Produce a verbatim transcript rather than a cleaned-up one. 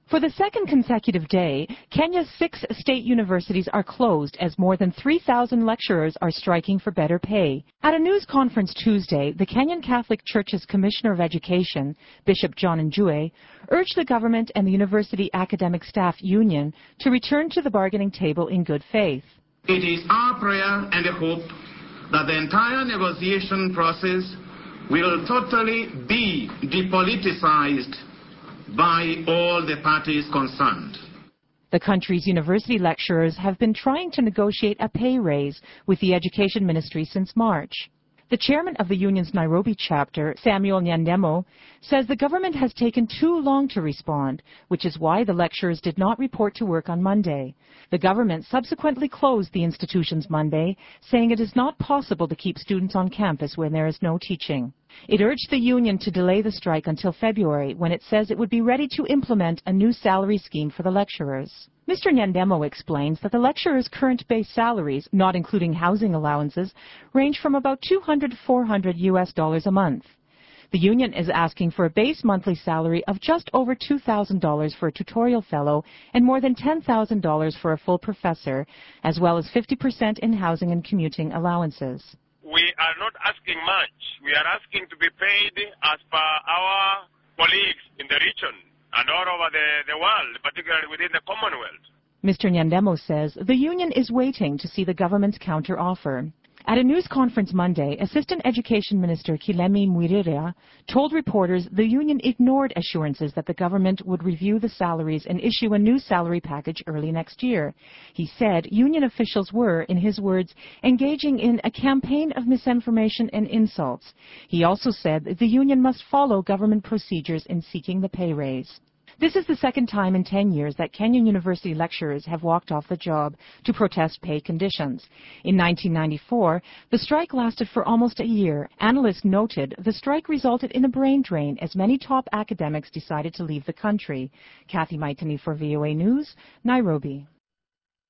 For the second consecutive day, Kenya's six state universities are closed as more than three thousand lecturers are striking for better pay. At a news conference Tuesday, the Kenyan Catholic Church's Commissioner of Education, Bishop John Njue, urged the government and the University Academic Staff Union to return to the bargaining table in good faith. It is our prayer and hope that the entire negotiation process will totally be depoliticized by all the parties concerned. The country's university lecturers have been trying to negotiate a pay raise with the Education Ministry since March. The chairman of the union's Nairobi chapter, Samuel Nyandemo, says the government has taken too long to respond, which is why the lecturers did not report to work on Monday. The government subsequently closed the institutions Monday, saying it is not possible to keep students on campus when there is no teaching. It urged the union to delay the strike until February, when it says it would be ready to implement a new salary scheme for the lecturers. Mister Nyandemo explains that the lecturers' current base salaries, not including housing allowances, range from about two hundred to four hundred U S dollars a month. The union is asking for a base monthly salary of just over two thousand dollars for a tutorial fellow and more than ten thousand dollars for a full professor, as well as fifty percent in housing and commuting allowances. We are not asking much. We are asking to be paid as per our colleagues in the region and all over the, the world, particularly within the Commonwealth. Mister Nyandemo says the union is waiting to see the government's counter-offer. At a news conference Monday, Assistant Education Minister Kilemi Mwirira told reporters the union ignored assurances that the government would review the salaries and issue a new salary package early next year. He said union officials were, in his words, engaging in a campaign of misinformation and insults. He also said the union must follow government procedures in seeking the pay raise. This is the second time in ten years that Kenyan university lecturers have walked off the job to protest pay conditions. In nineteen ninety-four, the strike lasted for almost a year. Analysts noted the strike resulted in a brain drain as many top academics decided to leave the country. Kathy Maitani for V O A News, Nairobi.